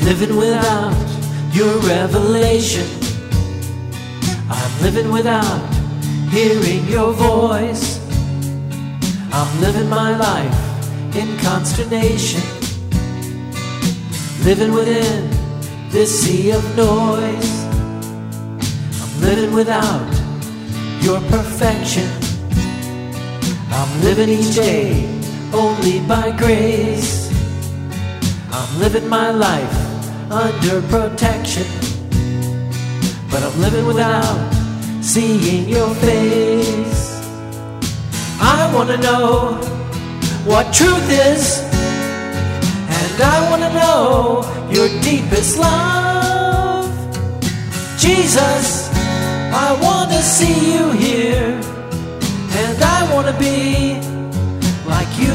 living without your revelation. I'm living without hearing your voice. I'm living my life in consternation, living within this sea of noise. I'm living without your perfection. I'm living each day only by grace. I'm living my life under protection, but I'm living without seeing your face. I want to know what truth is, and I want to know your deepest love. Jesus, I want to see you here, and I want to be like you.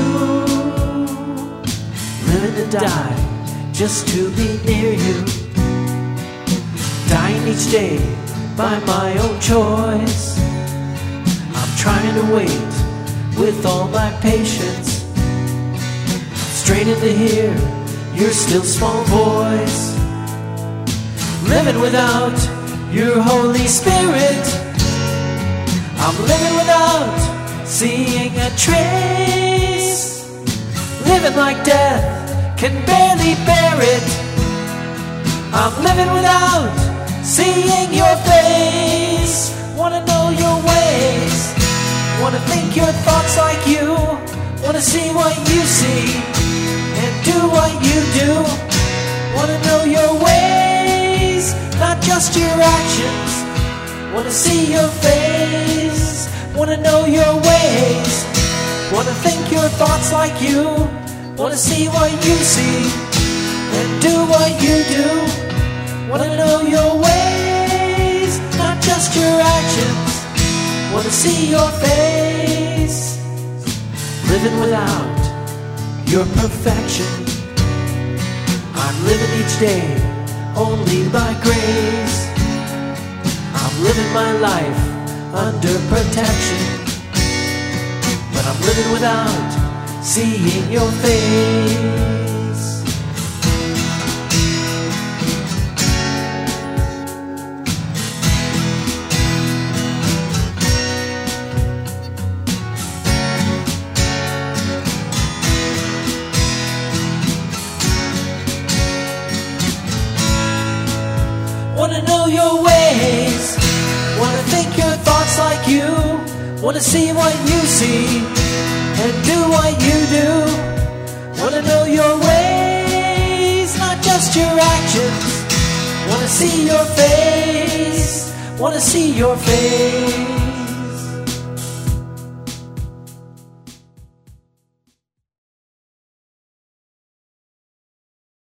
Living to die just to be near you, dying each day by my own choice. I'm trying to wait with all my patience, straining to hear your still small voice. Living without your Holy Spirit, I'm living without seeing a trace. Living like death can barely bear it. I'm living without seeing your face. Wanna know your ways, wanna think your thoughts like you, wanna see what you see and do what you do. Wanna know your ways, not just your actions. Wanna see your face, wanna know your ways, wanna think your thoughts like you, wanna see what you see and do what you do. Wanna know your ways, not just your actions. Wanna see your face. Living without your perfection, I'm living each day only by grace. I'm living my life under protection, but I'm living without seeing your face. Wanna know your ways, wanna think your thoughts like you, wanna see what you see and do what you do. Wanna know your ways, not just your actions. Wanna see your face, wanna see your face.